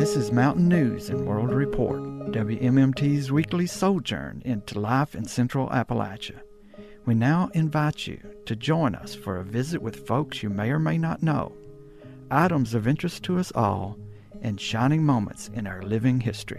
This is Mountain News and World Report, WMMT's weekly sojourn into life in Central Appalachia. We now invite you to join us for a visit with folks you may or may not know, items of interest to us all, and shining moments in our living history.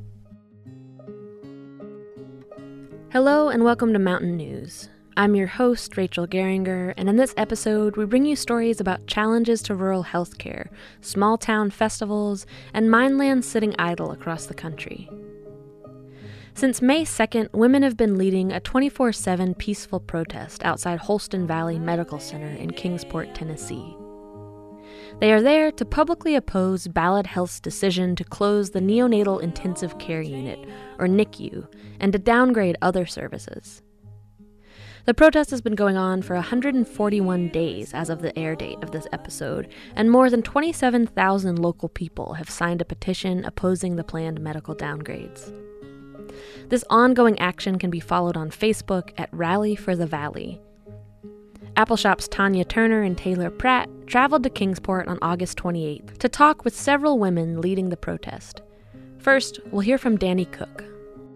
Hello and welcome to Mountain News. I'm your host, Rachel Geringer, and in this episode, we bring you stories about challenges to rural healthcare, small town festivals, and mine lands sitting idle across the country. Since May 2nd, women have been leading a 24/7 peaceful protest outside Holston Valley Medical Center in Kingsport, Tennessee. They are there to publicly oppose Ballad Health's decision to close the Neonatal Intensive Care Unit, or NICU, and to downgrade other services. The protest has been going on for 141 days as of the air date of this episode, and more than 27,000 local people have signed a petition opposing the planned medical downgrades. This ongoing action can be followed on Facebook at Rally for the Valley. Appleshop's Tanya Turner and Taylor Pratt traveled to Kingsport on August 28th to talk with several women leading the protest. First, we'll hear from Danny Cook.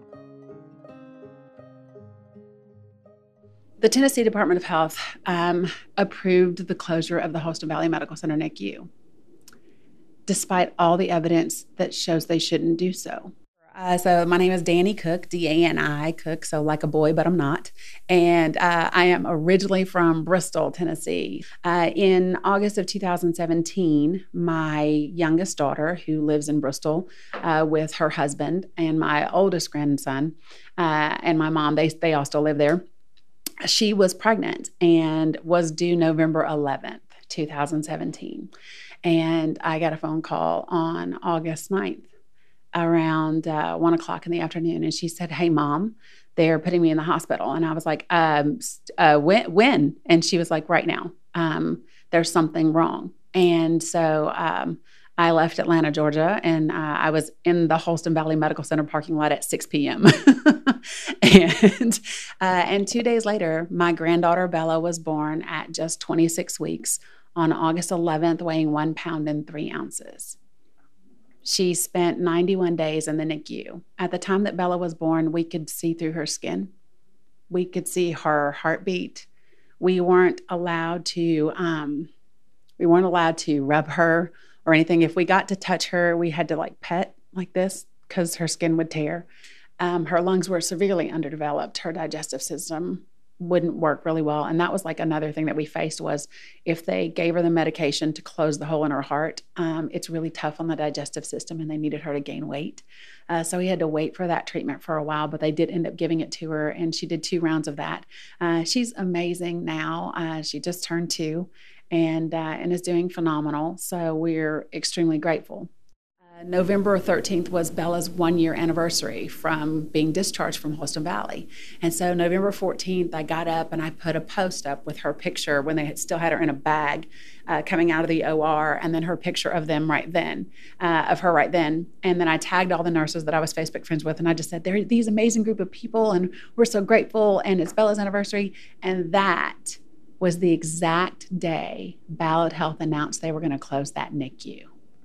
The Tennessee Department of Health approved the closure of the Holston Valley Medical Center NICU, despite all the evidence that shows they shouldn't do so. So my name is Danny Cook, D-A-N-I, Cook, so like a boy, but I'm not. And I am originally from Bristol, Tennessee. In August of 2017, my youngest daughter, who lives in Bristol with her husband, and my oldest grandson, and my mom, they all still live there. She was pregnant and was due November 11th, 2017. And I got a phone call on August 9th. Around 1 o'clock in the afternoon. And she said, "Hey, Mom, they're putting me in the hospital." And I was like, when? And she was like, "Right now. There's something wrong." And so I left Atlanta, Georgia, and I was in the Holston Valley Medical Center parking lot at 6 p.m. And 2 days later, my granddaughter Bella was born at just 26 weeks on August 11th, weighing 1 pound and 3 ounces. She spent 91 days in the NICU. At the time that Bella was born, we could see through her skin. We could see her heartbeat. We weren't allowed to rub her or anything. If we got to touch her, we had to pet like this because her skin would tear. Her lungs were severely underdeveloped. Her digestive system wouldn't work really well. And that was another thing that we faced was if they gave her the medication to close the hole in her heart, it's really tough on the digestive system and they needed her to gain weight. So we had to wait for that treatment for a while, but they did end up giving it to her and she did 2 rounds of that. She's amazing now. She just turned 2 and is doing phenomenal. So we're extremely grateful. November 13th was Bella's 1-year anniversary from being discharged from Holston Valley. And so November 14th, I got up and I put a post up with her picture when they still had her in a bag coming out of the OR, and then her picture of them right then, of her right then. And then I tagged all the nurses that I was Facebook friends with, and I just said, they're these amazing group of people, and we're so grateful, and it's Bella's anniversary. And that was the exact day Ballad Health announced they were going to close that NICU.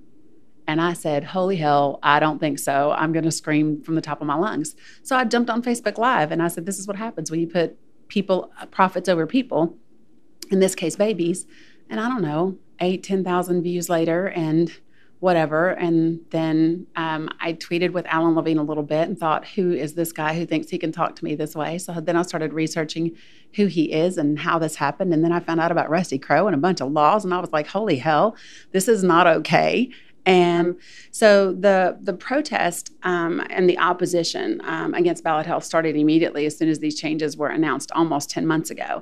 And I said, holy hell, I don't think so. I'm going to scream from the top of my lungs. So I jumped on Facebook Live and I said, this is what happens when you put profits over people, in this case, babies. And I don't know, 10,000 views later and whatever. And then I tweeted with Alan Levine a little bit and thought, who is this guy who thinks he can talk to me this way? So then I started researching who he is and how this happened. And then I found out about Rusty Crowe and a bunch of laws. And I was like, holy hell, this is not okay. And so the protest and the opposition against Ballad Health started immediately as soon as these changes were announced almost 10 months ago.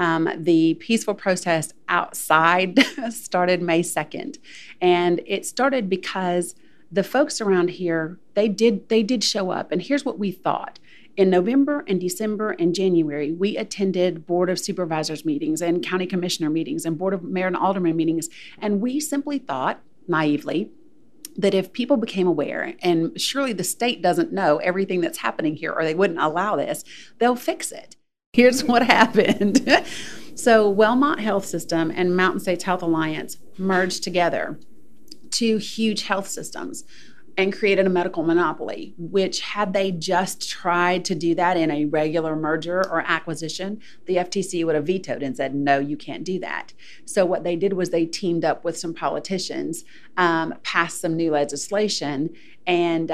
The peaceful protest outside started May 2nd. And it started because the folks around here, they did show up. And here's what we thought. In November and December and January, we attended Board of Supervisors meetings and county commissioner meetings and Board of Mayor and Alderman meetings. And we simply thought, naively, that if people became aware, and surely the state doesn't know everything that's happening here or they wouldn't allow this, they'll fix it. Here's what happened. So Wellmont Health System and Mountain States Health Alliance merged together, 2 huge health systems. and created a medical monopoly, which had they just tried to do that in a regular merger or acquisition, the FTC would have vetoed and said, no, you can't do that. So what they did was they teamed up with some politicians, passed some new legislation, and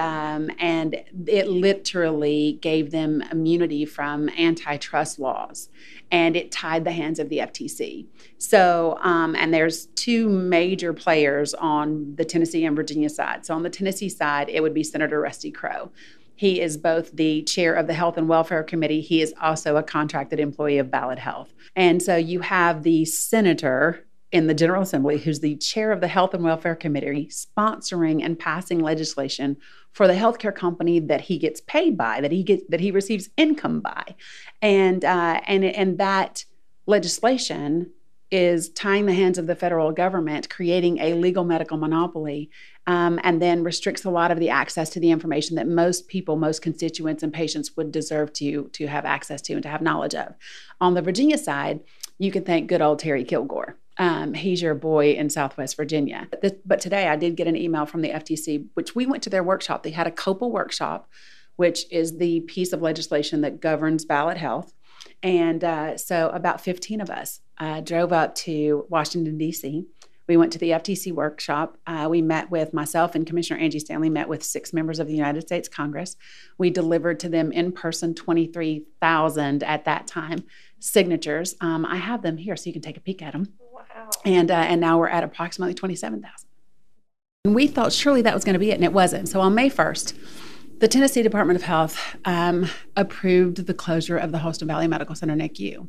it literally gave them immunity from antitrust laws, and it tied the hands of the FTC. So, and there's two major players on the Tennessee and Virginia side. So on the Tennessee side, it would be Senator Rusty Crowe. He is both the chair of the Health and Welfare Committee. He is also a contracted employee of Ballad Health. And so you have the senator in the General Assembly, who's the chair of the Health and Welfare Committee, sponsoring and passing legislation for the healthcare company that he gets paid by, that he receives income by, and that legislation is tying the hands of the federal government, creating a legal medical monopoly, and then restricts a lot of the access to the information that most people, most constituents and patients would deserve to have access to and to have knowledge of. On the Virginia side, you can thank good old Terry Kilgore. He's your boy in Southwest Virginia. But today I did get an email from the FTC, which we went to their workshop. They had a COPA workshop, which is the piece of legislation that governs Ballad Health. And so about 15 of us drove up to Washington, D.C. We went to the FTC workshop. We met with myself and Commissioner Angie Stanley, met with 6 members of the United States Congress. We delivered to them in person 23,000 at that time signatures. I have them here so you can take a peek at them. Wow. And now we're at approximately 27,000. And we thought surely that was going to be it, and it wasn't. So on May 1st, the Tennessee Department of Health approved the closure of the Holston Valley Medical Center NICU,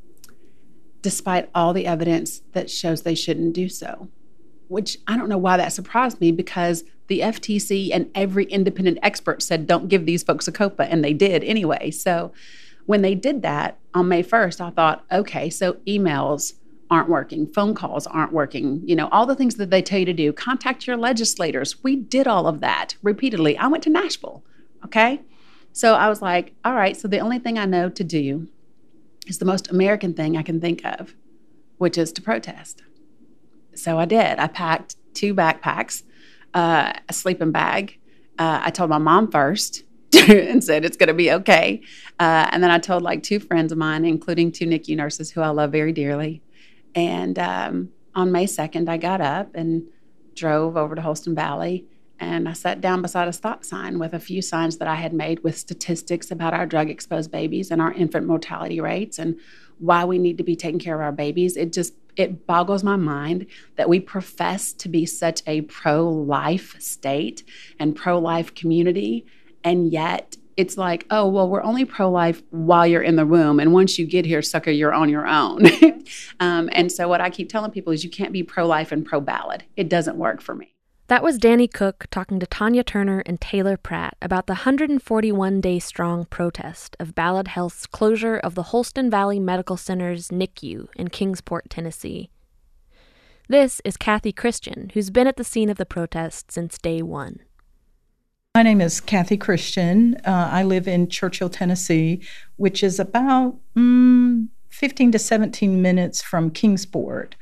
despite all the evidence that shows they shouldn't do so, which I don't know why that surprised me, because the FTC and every independent expert said, don't give these folks a COPA, and they did anyway. So when they did that on May 1st, I thought, okay, so emails aren't working, phone calls aren't working, all the things that they tell you to do, contact your legislators. We did all of that repeatedly. I went to Nashville, okay? So I was like, all right, so the only thing I know to do is the most American thing I can think of, which is to protest. So I did. I packed 2 backpacks, a sleeping bag. I told my mom first and said it's going to be okay. And then I told 2 friends of mine, including 2 NICU nurses who I love very dearly. And on May 2nd, I got up and drove over to Holston Valley, and I sat down beside a stop sign with a few signs that I had made with statistics about our drug-exposed babies and our infant mortality rates and why we need to be taking care of our babies. It boggles my mind that we profess to be such a pro-life state and pro-life community, and yet it's like, oh, well, we're only pro-life while you're in the womb. And once you get here, sucker, you're on your own. And so what I keep telling people is you can't be pro-life and pro-ballad. It doesn't work for me. That was Danny Cook talking to Tanya Turner and Taylor Pratt about the 141-day-strong protest of Ballad Health's closure of the Holston Valley Medical Center's NICU in Kingsport, Tennessee. This is Kathy Christian, who's been at the scene of the protest since day one. My name is Kathy Christian. I live in Churchill, Tennessee, which is about 15 to 17 minutes from Kingsport.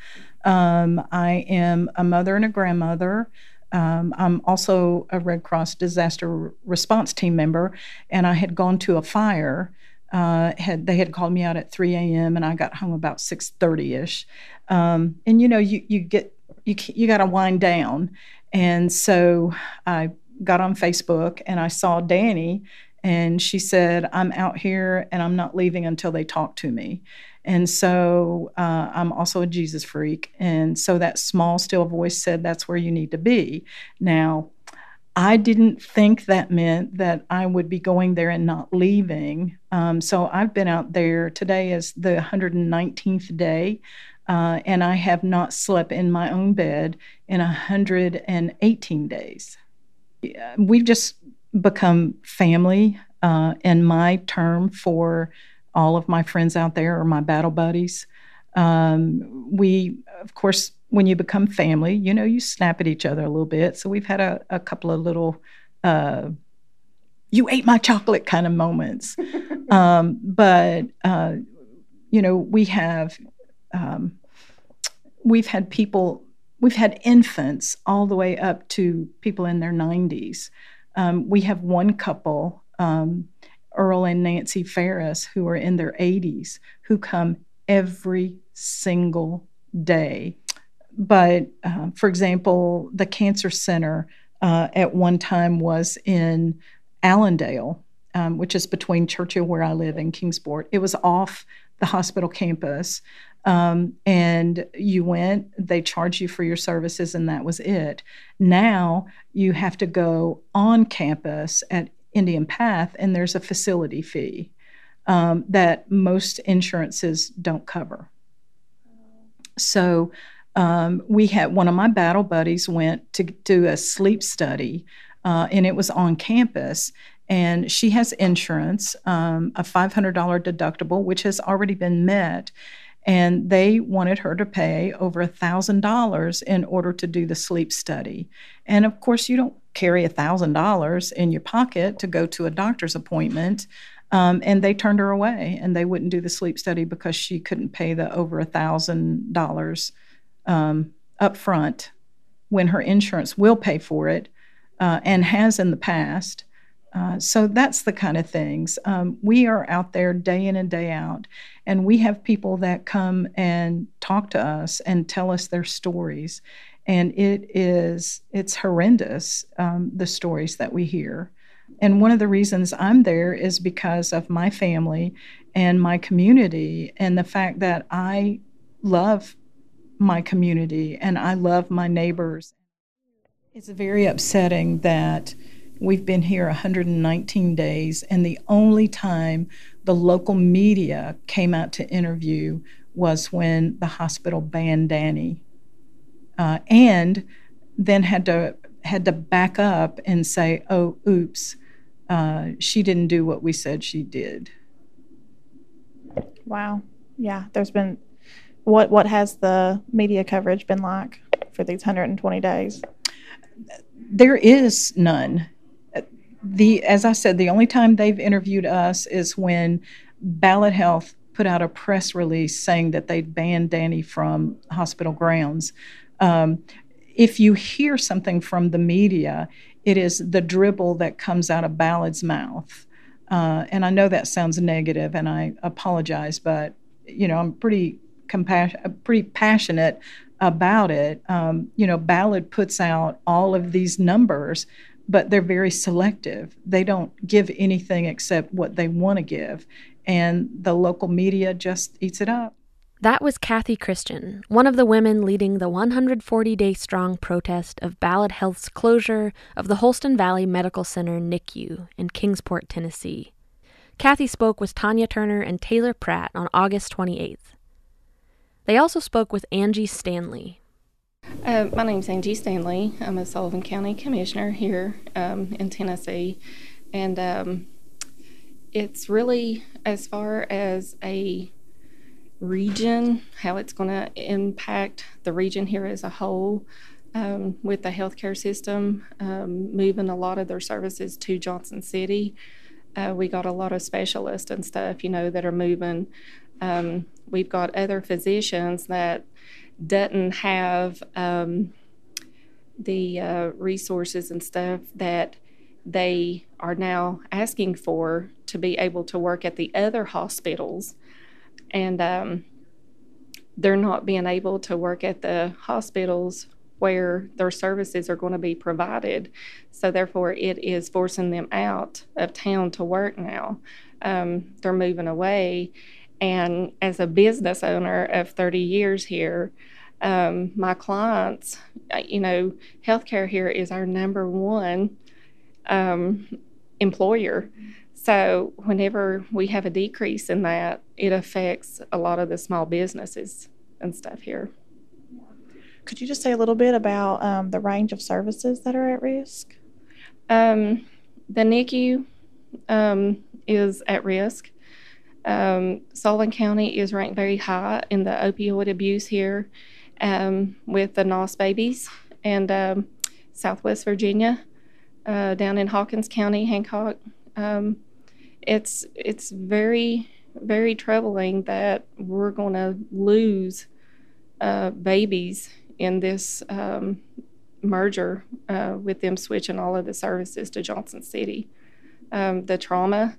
I am a mother and a grandmother. I'm also a Red Cross disaster response team member, and I had gone to a fire. They had called me out at 3 a.m. and I got home about 6:30ish. And you got to wind down, and so I got on Facebook and I saw Danny, and she said, I'm out here and I'm not leaving until they talk to me. And so I'm also a Jesus freak. And so that small, still voice said, that's where you need to be. Now, I didn't think that meant that I would be going there and not leaving. So I've been out there. Today is the 119th day. And I have not slept in my own bed in 118 days. We've just become family, and my term for all of my friends out there are my battle buddies. We, of course, when you become family, you snap at each other a little bit. So we've had a couple of little, you ate my chocolate kind of moments. But we've had people we've had infants all the way up to people in their 90s. We have one couple, Earl and Nancy Ferris, who are in their 80s, who come every single day. But, for example, the cancer center at one time was in Allendale, which is between Churchill, where I live, and Kingsport. It was off the hospital campus. And you went, they charged you for your services, and that was it. Now you have to go on campus at Indian Path, and there's a facility fee that most insurances don't cover. So we had one of my battle buddies went to do a sleep study, and it was on campus. And she has insurance, a $500 deductible, which has already been met. And they wanted her to pay over $1,000 in order to do the sleep study. And of course, you don't carry $1,000 in your pocket to go to a doctor's appointment. And they turned her away, and they wouldn't do the sleep study because she couldn't pay the over $1,000 up front when her insurance will pay for it and has in the past. So that's the kind of things. We are out there day in and day out, and we have people that come and talk to us and tell us their stories. And it's horrendous, the stories that we hear. And one of the reasons I'm there is because of my family and my community, and the fact that I love my community and I love my neighbors. It's very upsetting that we've been here 119 days, and the only time the local media came out to interview was when the hospital banned Danny, and then had to back up and say, "Oh, oops, she didn't do what we said she did." Wow. Yeah, there's been what has the media coverage been like for these 120 days? There is none. As I said, the only time they've interviewed us is when Ballad Health put out a press release saying that they'd banned Danny from hospital grounds. If you hear something from the media, it is the dribble that comes out of Ballad's mouth. And I know that sounds negative, and I apologize, but I'm pretty passionate about it. Ballad puts out all of these numbers, but they're very selective. They don't give anything except what they want to give, and the local media just eats it up. That was Kathy Christian, one of the women leading the 140-day-strong protest of Ballad Health's closure of the Holston Valley Medical Center NICU in Kingsport, Tennessee. Kathy spoke with Tanya Turner and Taylor Pratt on August 28th. They also spoke with Angie Stanley. My name's Angie Stanley. I'm a Sullivan County Commissioner here in Tennessee. And it's really, as far as a region, how it's going to impact the region here as a whole, with the healthcare system moving a lot of their services to Johnson City. We got a lot of specialists and stuff, that are moving. We've got other physicians that doesn't have the resources and stuff that they are now asking for to be able to work at the other hospitals. And they're not being able to work at the hospitals where their services are going to be provided. So therefore, it is forcing them out of town to work now. They're moving away. And as a business owner of 30 years here, my clients, healthcare here is our number one employer. So whenever we have a decrease in that, it affects a lot of the small businesses and stuff here. Could you just say a little bit about the range of services that are at risk? The NICU is at risk. Sullivan County is ranked very high in the opioid abuse here with the NOS babies, and Southwest Virginia, down in Hawkins County, Hancock. It's very, very troubling that we're going to lose babies in this merger with them switching all of the services to Johnson City. The trauma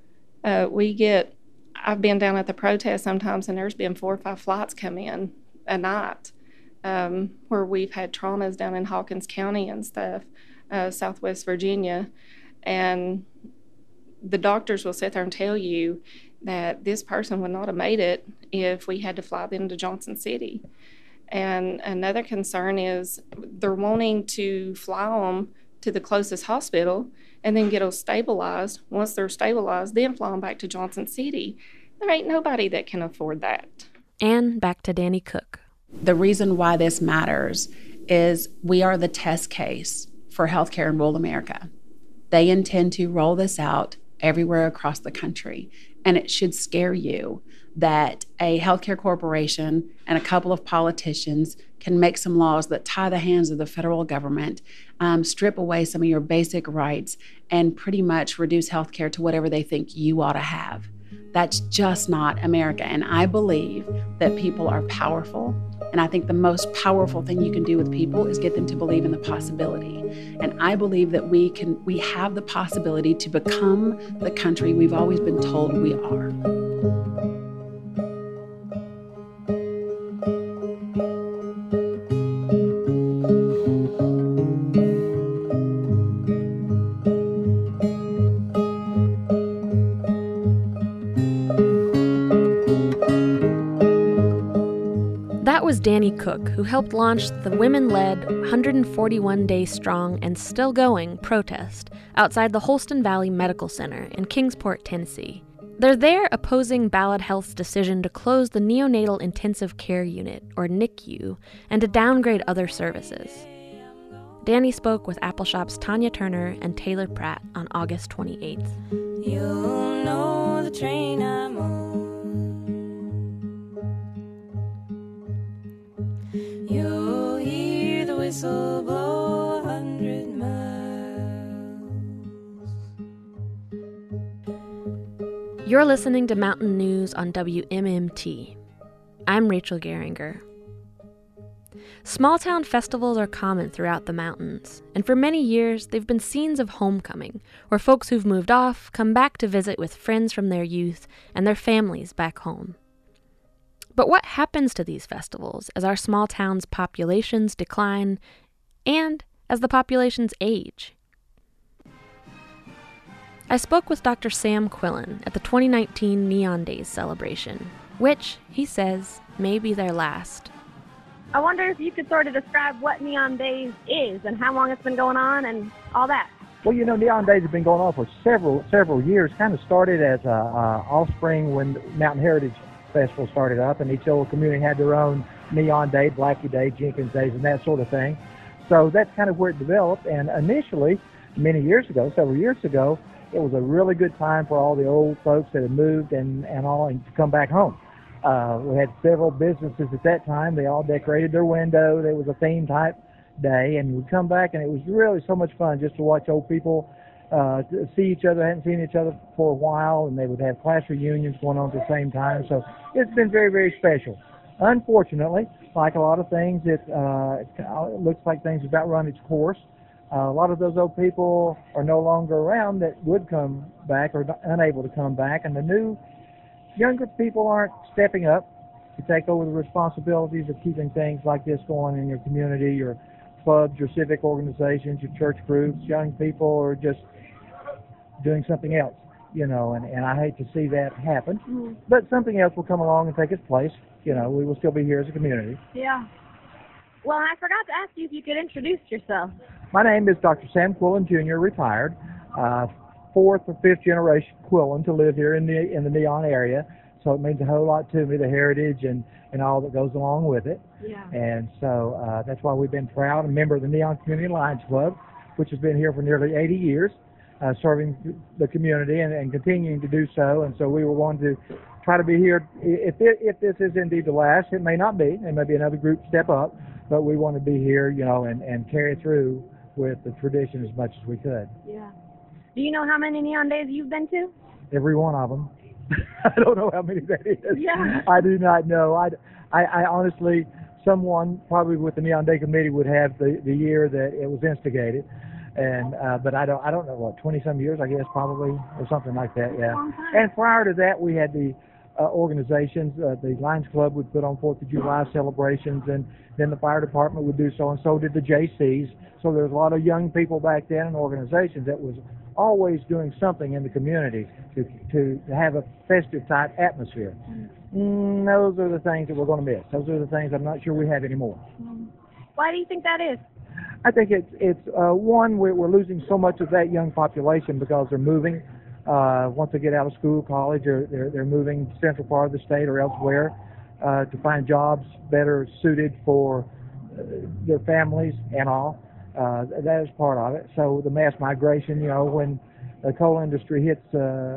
I've been down at the protest sometimes, and there's been 4 or 5 flights come in a night where we've had traumas down in Hawkins County and stuff, Southwest Virginia. And the doctors will sit there and tell you that this person would not have made it if we had to fly them to Johnson City. And another concern is they're wanting to fly them to the closest hospital and then get them stabilized. Once they're stabilized, then fly them back to Johnson City. There ain't nobody that can afford that. And back to Danny Cook. The reason why this matters is we are the test case for healthcare in rural America. They intend to roll this out everywhere across the country. And it should scare you that a healthcare corporation and a couple of politicians can make some laws that tie the hands of the federal government, strip away some of your basic rights, and pretty much reduce healthcare to whatever they think you ought to have. That's just not America. And I believe that people are powerful. And I think the most powerful thing you can do with people is get them to believe in the possibility. And I believe that we have the possibility to become the country we've always been told we are. That was Danny Cook, who helped launch the women-led 141-day-strong and still going protest outside the Holston Valley Medical Center in Kingsport, Tennessee. They're there opposing Ballad Health's decision to close the Neonatal Intensive Care Unit, or NICU, and to downgrade other services. Danny spoke with Appleshop's Tanya Turner and Taylor Pratt on August 28th. You'll know the train I'm on. You'll hear the whistle blow 100 miles. You're listening to Mountain News on WMMT. I'm Rachel Geringer. Small-town festivals are common throughout the mountains, and for many years they've been scenes of homecoming, where folks who've moved off come back to visit with friends from their youth and their families back home. But what happens to these festivals as our small towns' populations decline and as the populations age? I spoke with Dr. Sam Quillen at the 2019 Neon Days celebration, which, he says, may be their last. I wonder if you could sort of describe what Neon Days is and how long it's been going on and all that. Well, Neon Days have been going on for several years. Kind of started as a offspring when Mountain Heritage Festival started up, and each little community had their own Neon Day, Blackie Day, Jenkins Days, and that sort of thing. So that's kind of where it developed. And initially, several years ago, it was a really good time for all the old folks that had moved and to come back home. We had several businesses at that time. They all decorated their window. There was a theme type day, and we'd come back, and it was really so much fun just to watch old people to see each other. Hadn't seen each other for a while, and they would have class reunions going on at the same time. So it's been very, very special. Unfortunately, like a lot of things, it looks like things have about run its course. A lot of those old people are no longer around that would come back or unable to come back, and the new younger people aren't stepping up to take over the responsibilities of keeping things like this going in your community, your clubs, your civic organizations, your church groups. Young people are just doing something else, and I hate to see that happen. But something else will come along and take its place. We will still be here as a community. Yeah. Well, I forgot to ask you if you could introduce yourself. My name is Dr. Sam Quillen Jr., retired, fourth or fifth generation Quillen to live here in the Neon area. So it means a whole lot to me, the heritage and all that goes along with it. Yeah. And so that's why we've been proud, a member of the Neon Community Lions Club, which has been here for nearly 80 years, serving the community and continuing to do so. And so we were wanting to try to be here. If this is indeed the last, it may not be. There may be another group step up, but we want to be here, and carry through with the tradition as much as we could. Yeah. Do you know how many Neon Days you've been to? Every one of them. I don't know how many that is. Yeah. I do not know. I honestly someone probably with the Neon Day Committee would have the year that it was instigated. And but I don't know, what, 20-some years, I guess, probably, or something like that, yeah. And prior to that, we had the organizations. The Lions Club would put on 4th of July celebrations, and then the fire department would do so, and so did the JCs. So there was a lot of young people back then and organizations that was always doing something in the community to have a festive type atmosphere. Those are the things that we're going to miss. Those are the things I'm not sure we have anymore. Why do you think that is? I think it's one, we're losing so much of that young population because they're moving. Once they get out of school, college, they're moving to central part of the state or elsewhere to find jobs better suited for their families and all. That is part of it. So the mass migration, when the coal industry hits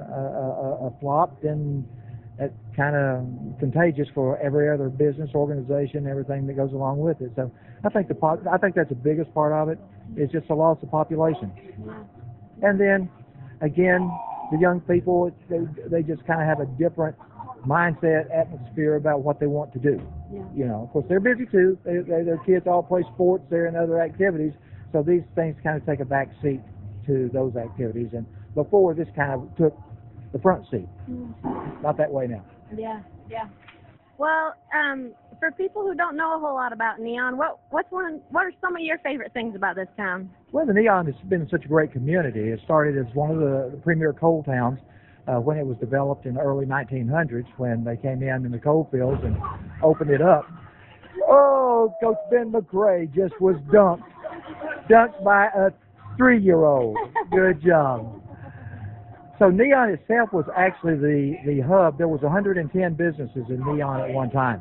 a flop, then that's kind of contagious for every other business, organization, everything that goes along with it. So I think that's the biggest part of it, is just the loss of population. And then, again, the young people, they just kind of have a different mindset, atmosphere about what they want to do. Of course, they're busy too. Their kids all play sports, they're in other activities, so these things kind of take a back seat to those activities. And before, this kind of took the front seat. Not that way now. Yeah. Well, for people who don't know a whole lot about Neon, what are some of your favorite things about this town? Well, the Neon has been such a great community. It started as one of the premier coal towns when it was developed in the early 1900s, when they came in the coal fields and opened it up. Oh, Coach Ben McRae just was dunked by a 3-year-old. Good job. So Neon itself was actually the hub. There was 110 businesses in Neon at one time.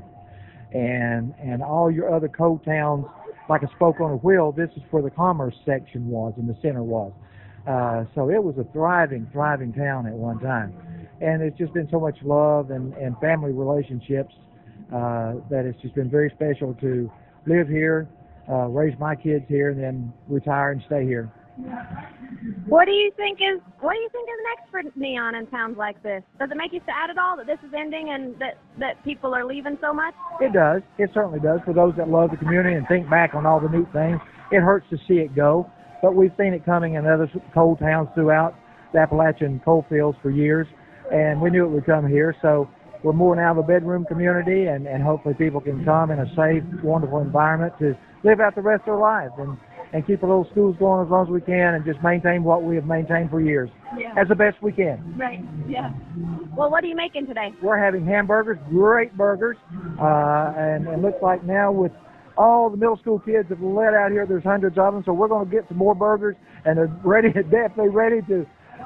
And all your other coal towns, like a spoke on a wheel, this is where the commerce section was and the center was. So it was a thriving town at one time. And it's just been so much love and family relationships that it's just been very special to live here, raise my kids here, and then retire and stay here. What do you think is next for Neon in towns like this? Does it make you sad at all that this is ending and that people are leaving so much? It does. It certainly does. For those that love the community and think back on all the neat things, it hurts to see it go. But we've seen it coming in other coal towns throughout the Appalachian coal fields for years, and we knew it would come here. So we're more now of a bedroom community, and hopefully people can come in a safe, wonderful environment to live out the rest of their lives and keep our little schools going as long as we can, and just maintain what we have maintained for years as the best we can. Right, yeah. Well, what are you making today? We're having hamburgers, great burgers, and it looks like now with all the middle school kids have let out here, there's hundreds of them, so we're going to get some more burgers, and they're definitely ready to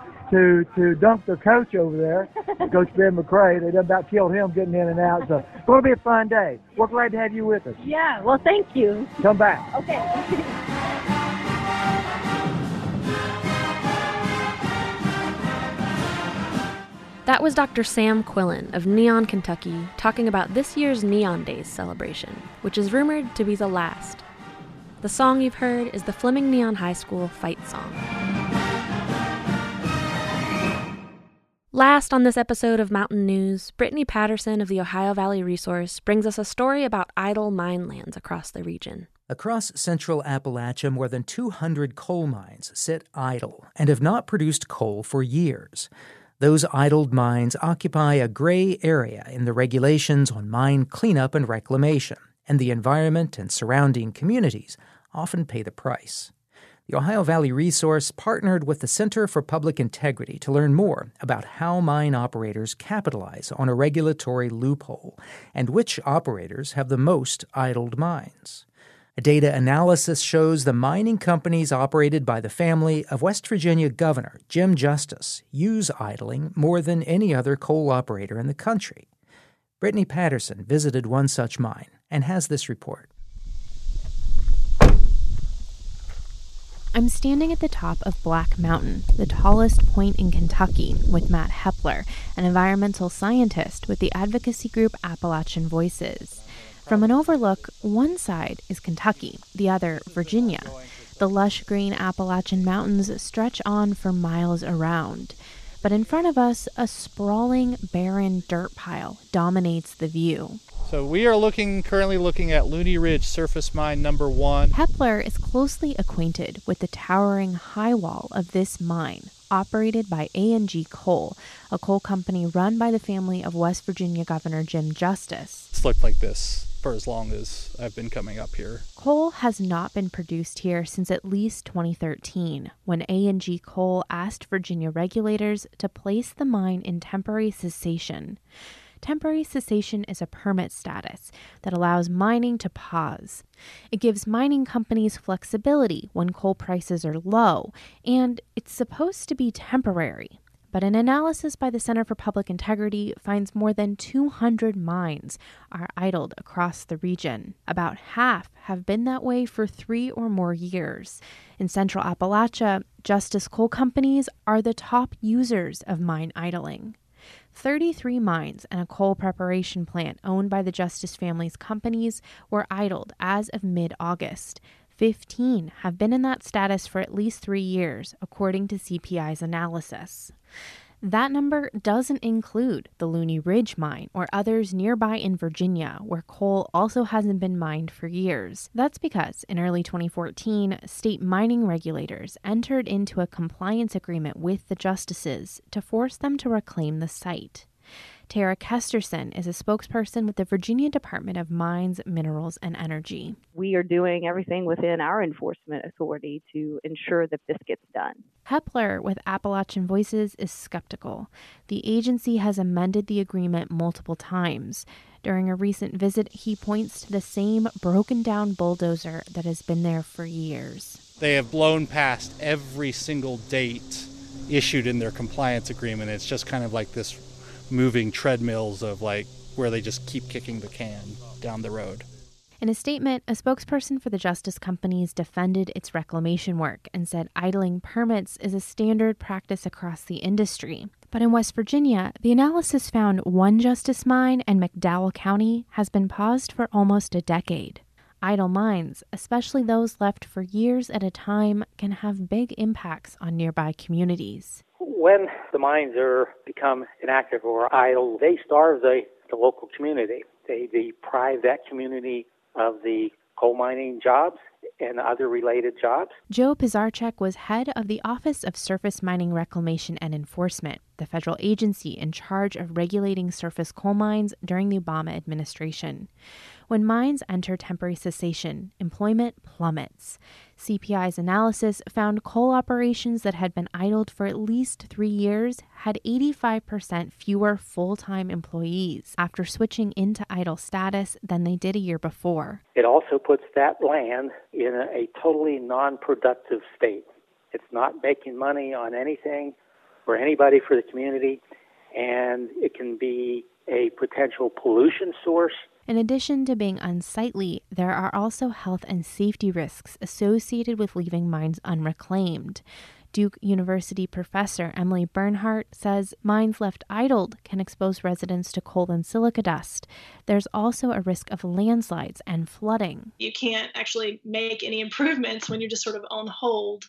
dunk their coach over there, Coach Ben McRae. They done about killed him getting in and out, so it's going to be a fun day. We're glad to have you with us. Yeah, well, thank you. Come back. Okay. That was Dr. Sam Quillen of Neon, Kentucky, talking about this year's Neon Days celebration, which is rumored to be the last. The song you've heard is the Fleming Neon High School fight song. Last on this episode of Mountain News, Brittany Patterson of the Ohio Valley Resource brings us a story about idle mine lands across the region. Across central Appalachia, more than 200 coal mines sit idle and have not produced coal for years. Those idled mines occupy a gray area in the regulations on mine cleanup and reclamation, and the environment and surrounding communities often pay the price. The Ohio Valley Resource partnered with the Center for Public Integrity to learn more about how mine operators capitalize on a regulatory loophole and which operators have the most idled mines. A data analysis shows the mining companies operated by the family of West Virginia Governor Jim Justice use idling more than any other coal operator in the country. Brittany Patterson visited one such mine and has this report. I'm standing at the top of Black Mountain, the tallest point in Kentucky, with Matt Hepler, an environmental scientist with the advocacy group Appalachian Voices. From an overlook, one side is Kentucky, the other Virginia. The lush green Appalachian Mountains stretch on for miles around. But in front of us, a sprawling, barren dirt pile dominates the view. So we are currently looking at Looney Ridge Surface Mine number 1. Hepler is closely acquainted with the towering high wall of this mine, operated by A&G Coal, a coal company run by the family of West Virginia Governor Jim Justice. It's looked like this for as long as I've been coming up here. Coal has not been produced here since at least 2013, when A&G Coal asked Virginia regulators to place the mine in temporary cessation. Temporary cessation is a permit status that allows mining to pause. It gives mining companies flexibility when coal prices are low, and it's supposed to be temporary. But an analysis by the Center for Public Integrity finds more than 200 mines are idled across the region. About half have been that way for 3 or more years. In Central Appalachia, Justice coal companies are the top users of mine idling. 33 mines and a coal preparation plant owned by the Justice family's companies were idled as of mid-August. 15 have been in that status for at least 3 years, according to CPI's analysis. That number doesn't include the Looney Ridge mine or others nearby in Virginia, where coal also hasn't been mined for years. That's because in early 2014, state mining regulators entered into a compliance agreement with the Justices to force them to reclaim the site. Tara Kesterson is a spokesperson with the Virginia Department of Mines, Minerals, and Energy. We are doing everything within our enforcement authority to ensure that this gets done. Hepler with Appalachian Voices is skeptical. The agency has amended the agreement multiple times. During a recent visit, he points to the same broken-down bulldozer that has been there for years. They have blown past every single date issued in their compliance agreement. It's just kind of like this moving treadmills of where they just keep kicking the can down the road. In a statement, a spokesperson for the Justice companies defended its reclamation work and said idling permits is a standard practice across the industry. But in West Virginia, the analysis found one Justice mine in McDowell County has been paused for almost a decade. Idle mines, especially those left for years at a time, can have big impacts on nearby communities. When the mines become inactive or idle, they starve the local community. They deprive that community of the coal mining jobs and other related jobs. Joe Pizarchek was head of the Office of Surface Mining Reclamation and Enforcement, the federal agency in charge of regulating surface coal mines during the Obama administration. When mines enter temporary cessation, employment plummets. CPI's analysis found coal operations that had been idled for at least 3 years had 85% fewer full-time employees after switching into idle status than they did a year before. It also puts that land in a totally non-productive state. It's not making money on anything for anybody for the community, and it can be a potential pollution source. In addition to being unsightly, there are also health and safety risks associated with leaving mines unreclaimed. Duke University professor Emily Bernhardt says mines left idled can expose residents to coal and silica dust. There's also a risk of landslides and flooding. You can't actually make any improvements when you're just sort of on hold.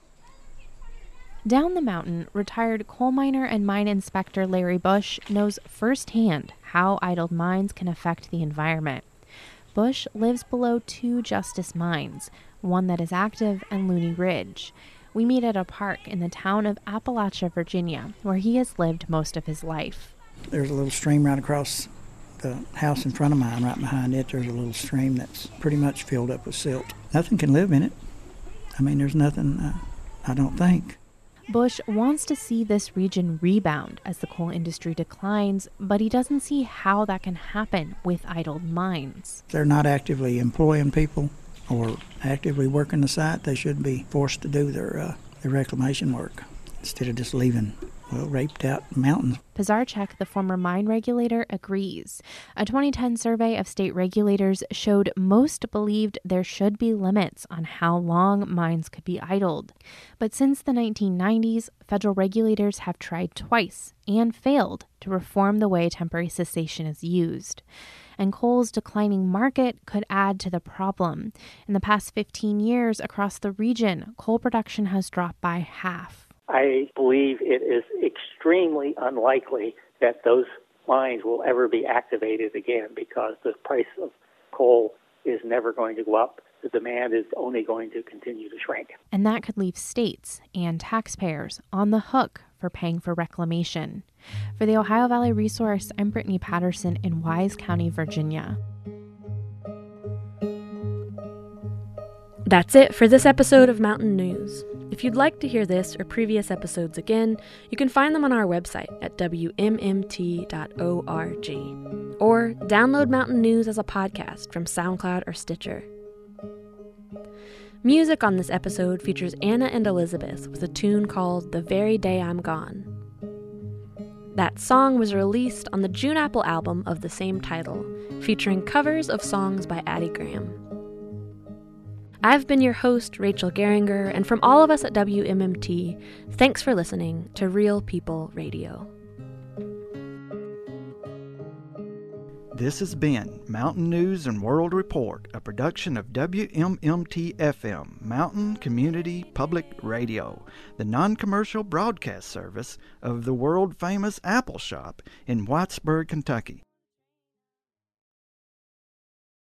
Down the mountain, retired coal miner and mine inspector Larry Bush knows firsthand how idled mines can affect the environment. Bush lives below 2 Justice mines, one that is active and Looney Ridge. We meet at a park in the town of Appalachia, Virginia, where he has lived most of his life. There's a little stream right across the house in front of mine. Right behind it, there's a little stream that's pretty much filled up with silt. Nothing can live in it. I mean, there's nothing, I don't think. Bush wants to see this region rebound as the coal industry declines, but he doesn't see how that can happen with idled mines. If they're not actively employing people or actively working the site, they should be forced to do their reclamation work instead of just leaving raped out mountains. Pizarchek, the former mine regulator, agrees. A 2010 survey of state regulators showed most believed there should be limits on how long mines could be idled. But since the 1990s, federal regulators have tried twice and failed to reform the way temporary cessation is used. And coal's declining market could add to the problem. In the past 15 years across the region, coal production has dropped by half. I believe it is extremely unlikely that those lines will ever be activated again because the price of coal is never going to go up. The demand is only going to continue to shrink. And that could leave states and taxpayers on the hook for paying for reclamation. For the Ohio Valley Resource, I'm Brittany Patterson in Wise County, Virginia. That's it for this episode of Mountain News. If you'd like to hear this or previous episodes again, you can find them on our website at wmmt.org. Or download Mountain News as a podcast from SoundCloud or Stitcher. Music on this episode features Anna and Elizabeth with a tune called The Very Day I'm Gone. That song was released on the June Apple album of the same title, featuring covers of songs by Addie Graham. I've been your host, Rachel Geringer, and from all of us at WMMT, thanks for listening to Real People Radio. This has been Mountain News and World Report, a production of WMMT-FM, Mountain Community Public Radio, the non-commercial broadcast service of the world-famous Apple Shop in Whitesburg, Kentucky.